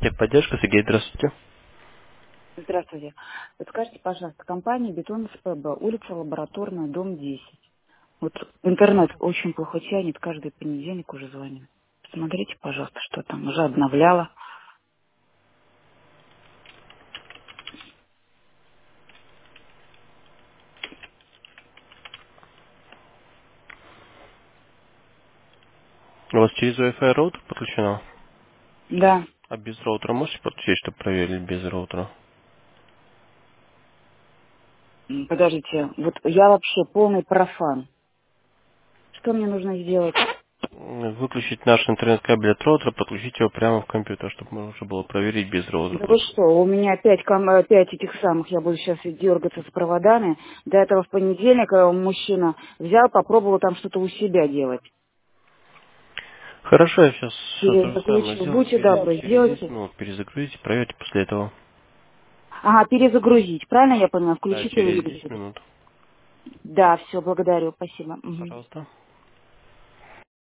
Техподдержка, Сергей, здравствуйте. Здравствуйте. Подскажите, пожалуйста, компания «Бетон СПБ», улица Лабораторная, дом 10. Вот интернет очень плохо тянет, каждый понедельник уже звоню. Смотрите, пожалуйста, что там, уже обновляла. У вас через Wi-Fi роутер подключено? Да. А без роутера можете подключить, чтобы проверили без роутера? Подождите, вот я вообще полный профан. Что мне нужно сделать? Выключить наш интернет-кабель от роутера, подключить его прямо в компьютер, чтобы можно было проверить без Да роутера. вы что, у меня пять этих самых, я буду сейчас дергаться с проводами. До этого в понедельник мужчина взял, попробовал там что-то у себя делать. Хорошо, я сейчас то же самое Перезагрузить. сделаю Будьте добры, через 10 сделайте. минут. Перезагрузите, проверьте после этого. Ага, перезагрузить. Правильно я поняла? Да, Включить и через 10 выключить. минут. Да, все, благодарю, спасибо. Мгм. Пожалуйста.